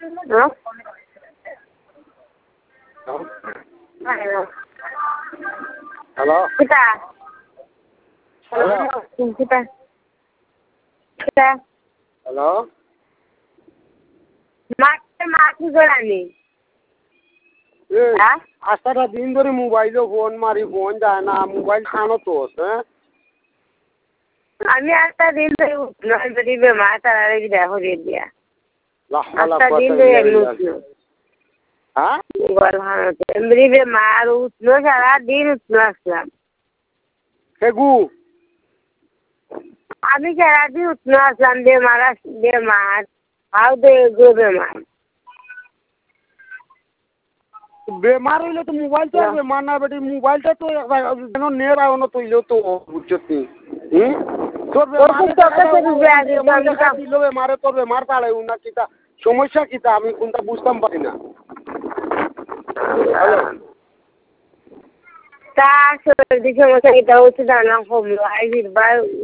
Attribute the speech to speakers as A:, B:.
A: হ্যাঁ
B: হ্যালো
A: কিতা
B: হ্যালো
A: কিতা কিতা
B: হ্যালো
A: মাটি গড়ানি হ্যাঁ
B: আজটা দিন ধরে মোবাইলে ফোন মারি ফোন যায় না মোবাইল খানো তো হ্যাঁ
A: আমি একটা দিন ধরে উঠলো যদি বেমার তারা দেখো দিয়া একটা দিন ধরে উঠলো
B: হ্যাঁ
A: মোবাইল ভাঙাতে এমনি বেমার উঠলো সারাদিন উঠলো আসলাম
B: সেগু
A: আমি সারাদিন উঠলো আসলাম বেমার হাও বেমার
B: বেমার হইলে তো মোবাইল তো আর বেমার না বেটি মোবাইলটা তো যেন নেট আনো তৈলেও তো বুঝছি তোর বেমারে তোর বেমার পাড়াই না কিতা সমস্যা কিতা আমি কোনটা বুঝতাম পারি না
A: তা সর্দি সমস্যা কিতা হচ্ছে জানা কমলো আই